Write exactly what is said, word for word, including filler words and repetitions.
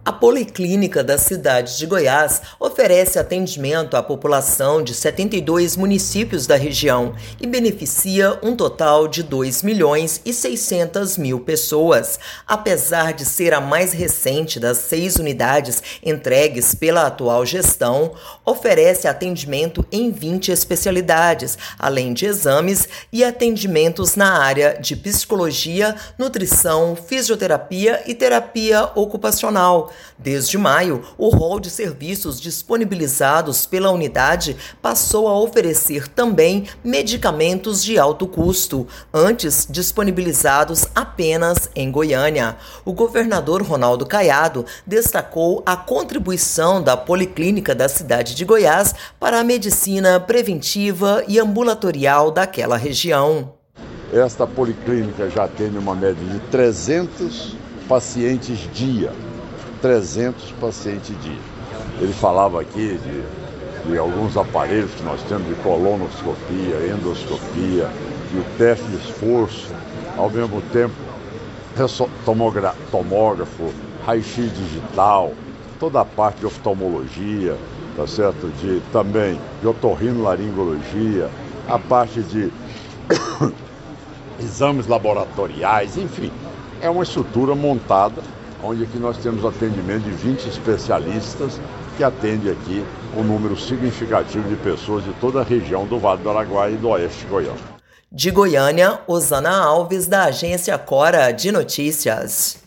A Policlínica da cidade de Goiás oferece atendimento à população de setenta e dois municípios da região e beneficia um total de dois milhões e seiscentas mil pessoas. Apesar de ser a mais recente das seis unidades entregues pela atual gestão, oferece atendimento em vinte especialidades, além de exames e atendimentos na área de psicologia, nutrição, fisioterapia e terapia ocupacional. Desde maio, o rol de serviços disponibilizados pela unidade passou a oferecer também medicamentos de alto custo, antes disponibilizados apenas em Goiânia. O governador Ronaldo Caiado destacou a contribuição da Policlínica da cidade de Goiás para a medicina preventiva e ambulatorial daquela região. Esta policlínica já atende uma média de trezentos pacientes dia. trezentos pacientes dia. Ele falava aqui de, de alguns aparelhos que nós temos de colonoscopia, endoscopia, e o teste de esforço, ao mesmo tempo tomógrafo, raio-x digital, toda a parte de oftalmologia, tá certo? De, também de otorrinolaringologia, a parte de exames laboratoriais, enfim, é uma estrutura montada onde aqui nós temos atendimento de vinte especialistas que atendem aqui um número significativo de pessoas de toda a região do Vale do Araguaia e do Oeste Goiano. De Goiânia, Osana Alves, da Agência Cora de Notícias.